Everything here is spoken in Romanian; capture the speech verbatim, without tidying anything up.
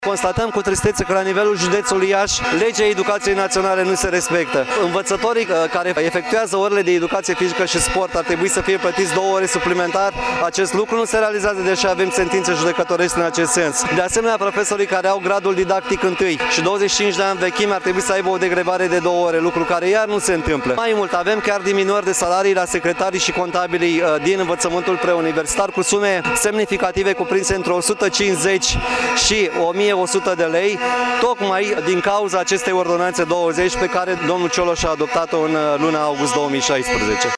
Constatăm cu tristețe că la nivelul județului Iași, legea educației naționale nu se respectă. Învățătorii care efectuează orele de educație fizică și sport ar trebui să fie plătiți două ore suplimentar. Acest lucru nu se realizează, deși avem sentințe judecătorești în acest sens. De asemenea, profesorii care au gradul didactic întâi și douăzeci și cinci de ani vechime ar trebui să aibă o degrevare de două ore, lucru care iar nu se întâmplă. Mai mult, avem chiar diminuări de salarii la secretarii și contabili din învățământul preuniversitar cu sume semnificative cuprinse între o sută cincizeci și o mie o sută de lei, tocmai din cauza acestei ordonanțe douăzeci pe care domnul Cioloș a adoptat-o în luna august două mii șaisprezece.